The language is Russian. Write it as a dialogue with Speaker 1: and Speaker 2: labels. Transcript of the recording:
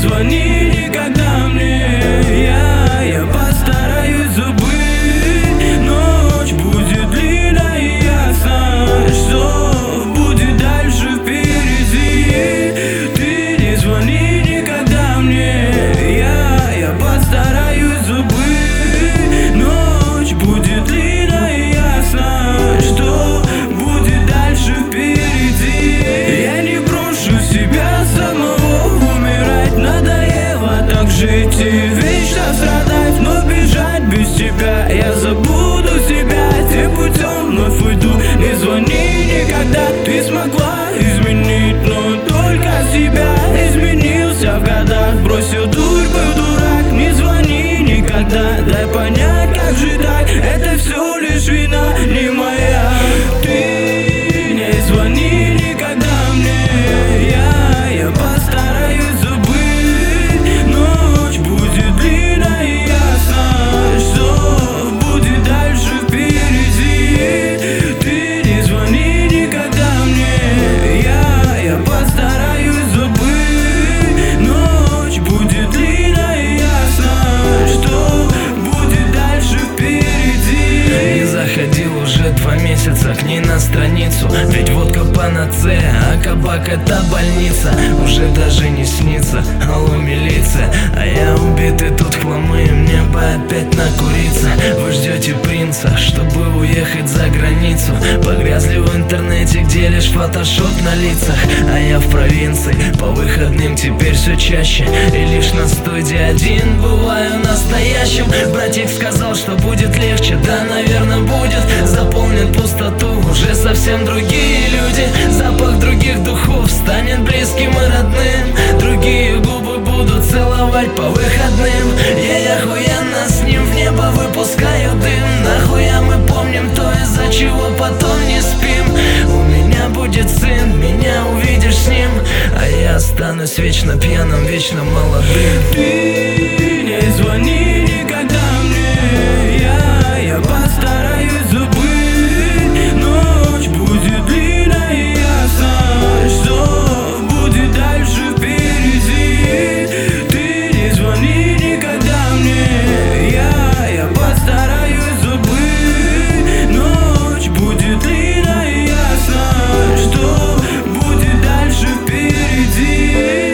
Speaker 1: звони никогда мне, я постараюсь забыть. Ночь будет длинной и ясно, что будет дальше впереди. Ты не звони никогда мне, я постараюсь забыть. Ночь будет длинной и ясно, что будет дальше впереди. Я не брошу себя самого, умирать надоело так жить и вечно страдать, но бежать без тебя я забуду себя. Тем путем вновь уйду, не звони никогда. Ты смогла изменить, но только себя. Изменился в годах, бросил дурь, был дурак. Не звони никогда, дай понять, как же так. Это все лишь вина не моя. Ты не звони никогда мне, я постараюсь забыть. Ночь будет длинной и ясно, что будет дальше впереди. Ты не звони никогда мне, я постараюсь забыть. Ночь будет длинной и ясно, что будет дальше впереди.
Speaker 2: Не заходил уже 2 месяца к ней на страницу, ведь водка панацея, а кабак это больница. Уже даже не снится, алло, милиция, а я убитый тут в хламу, и мне бы опять накуриться. Вы ждете принца, чтобы уехать за границу. Погрязли в интернете, где лишь фотошоп на лицах. А я в провинции, по выходным теперь все чаще, и лишь на студии один бываю настоящим. Братик сказал, что будет легче, да, наверное, будет. Заполнит пустоту уже совсем другие люди. Запах других духов станет близким и родным. Другие губы будут целовать по выходным. Я охуенно с ним в небо выпускаю дым. Нахуя мы помним то, из-за чего потом не спим. У меня будет сын, меня увидишь с ним, а я останусь вечно пьяным, вечно молодым.
Speaker 1: Ты не звони никогда мне, я постараюсь забыть. Ночь будет длинной и ясно, что будет дальше впереди. Ты не звони никогда мне, я постараюсь забыть. Ночь будет длинной и ясно, что будет дальше впереди.